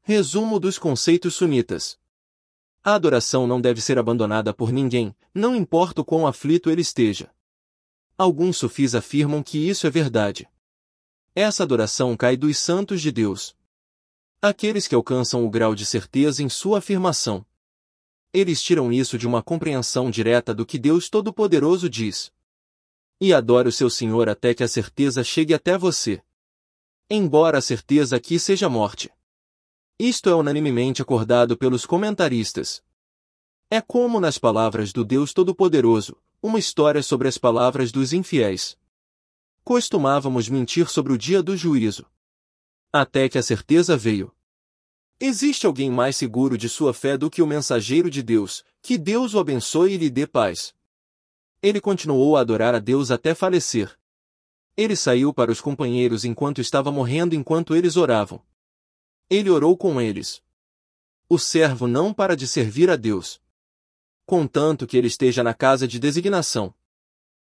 Resumo dos conceitos sunitas. A adoração não deve ser abandonada por ninguém, não importa o quão aflito ele esteja. Alguns sufis afirmam que isso é verdade. Essa adoração cai dos santos de Deus. Aqueles que alcançam o grau de certeza em sua afirmação. Eles tiram isso de uma compreensão direta do que Deus Todo-Poderoso diz. E adore o seu Senhor até que a certeza chegue até você. Embora a certeza aqui seja morte. Isto é unanimemente acordado pelos comentaristas. É como nas palavras do Deus Todo-Poderoso, uma história sobre as palavras dos infiéis. Costumávamos mentir sobre o dia do juízo. Até que a certeza veio. Existe alguém mais seguro de sua fé do que o mensageiro de Deus, que Deus o abençoe e lhe dê paz. Ele continuou a adorar a Deus até falecer. Ele saiu para os companheiros enquanto estava morrendo enquanto eles oravam. Ele orou com eles. O servo não para de servir a Deus. Contanto que ele esteja na casa de designação.